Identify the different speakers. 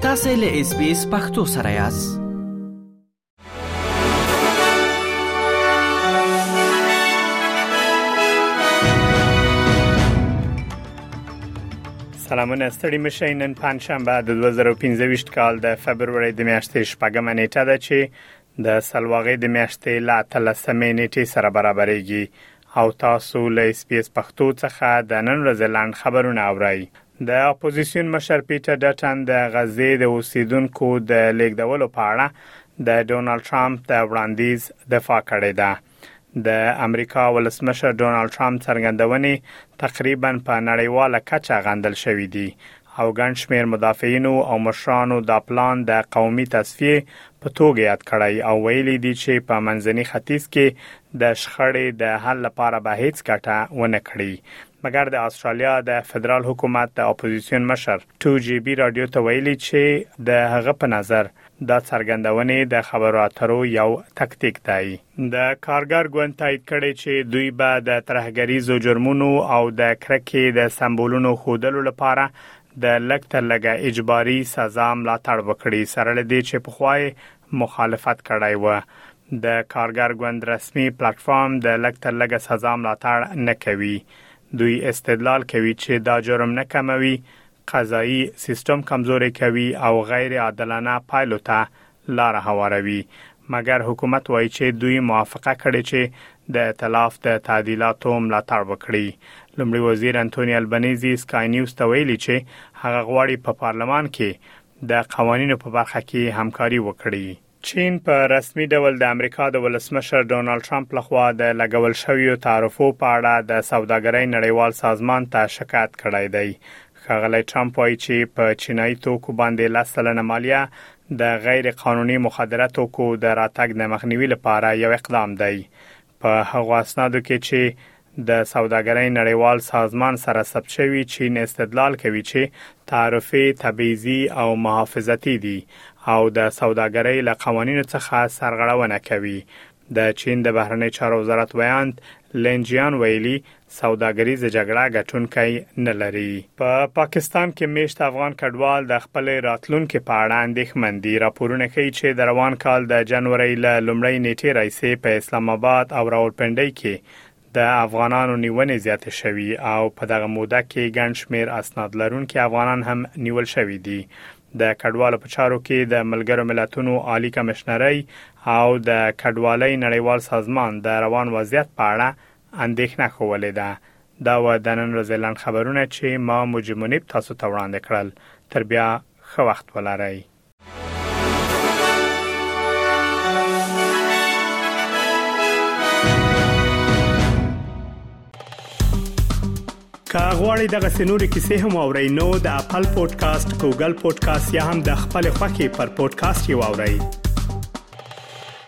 Speaker 1: تاسو له اس بي اس پختو سره یاست.
Speaker 2: سلامونه ستړي مشئ. نن پنځشنبه د 2015 کال د فبرवरी د میاشتې شپږمه نیټه ده چې د سلواغې د میاشتې لا 13مې نیټې سره برابرېږي او تاسو له اس بي اس پختو څخه د نن ورځې لاند خبرونه اورئ. د اپوزیسیون مشر پیټر ډټن د غزې د اوسیدونکو د لیږدولو په اړه د ډونالد ټرمپ د وړاندیز دفاع کړې ده. د امریکا ولسمشر ډونالد ټرمپ څرګندونې تقریبا په نړیواله کچه غندل شوې دي او ګڼ شمېر مدافعینو او مشرانو د پلان د قومي تصفیه په توګه یاد کړی او ویلي دي چې په منځني ختیځ کې د شخړې د حل لپاره به هیڅ ګټه ونه کړي. مګر د استرالیا د فدرال حکومت د اپوزیسیون مشر 2GB رادیو ته ویلي چې د هغه په نظر دا څرګندونې د خبرو اترو یو تکتیک دی. د کارګر ګوند تایید کړي چې دوی به د ترهګریزو جرمونو او د کرکې د سمبولونو خودلو لپاره د لږ تر لږه اجباري سزا ملاتړ وکړي، سره له دې چې پخوای مخالفت کړی و. د کارګر ګوند رسمي پلیټ فارم د لږ تر لږه سزا ملاتړ نه کوي. دوی استدلال کوي چې دا جرم نه کموي، قضایي سیستم کمزوري کوي او غیر عادلانه پایلو ته لار هواروي. مګر حکومت وایي چې دوی موافقه کړې چې د ائتلاف د تعدیلاتو ملاتړ وکړي. لومړي وزیر انټونی البنيزي سکای نیوز ته ویلي چې هغه غواړي په پارلمان کې د قوانینو په برخه کې همکاري وکړي. چین په رسمي ډول د امریکا د ولسمشر ډونالد ټرمپ لخوا د لګول شویو تعرفو په اړه د سوداګرۍ نړیوال سازمان ته شکایت کړی دی. ښاغلی ټرمپ وایي چې په چینایي توکو باندې 10% مالیه د غیر قانوني مخدره توکو د راتګ د مخنیوي لپاره یو اقدام دی. په هغو اسنادو کې چې د سوداګرۍ نړیوال سازمان سره ثبت شوی، چین استدلال کوي چې تعرفې تبعیضي او محافظتي دي او د سوداګرۍ له قوانینو څخه سرغړونه کوي. د چین د بهرنی چارو وزارت ویاند لینجیان ویلي سوداګریزه جګړه ګټونکي نه لري. په پاکستان کې میشت افغان کډوال د خپل راتلونکو په اړه اندېښمن دي. راپورونه کوي چې د روان کال د جنوري له لومړۍ نیټې راځي په اسلام آباد او راولپنډۍ کې د افغانانو نیونې زیاتې شوي او په دغه موده کې ګڼ شمېر اسناد لرونکي افغانان هم نیول شوي دي. د کډوالو په چارو کې د ملګرو ملتونو عالی کمشنري او د کډوالۍ نړیوال سازمان د روان وضعیت په اړه اندېښنه ښودلې ده. دا و د نن ورځې لاند خبرونه چې ما مجمنیب تاسو ته وړاندې کړل. تر بیا ښه وخت ولرئ. که غواړئ دغه سنوري کیسې هم اورئ نو د خپل پودکاسټ، ګوګل پودکاسټ یا هم د خپل خوښي پر پودکاسټ یو اورئ.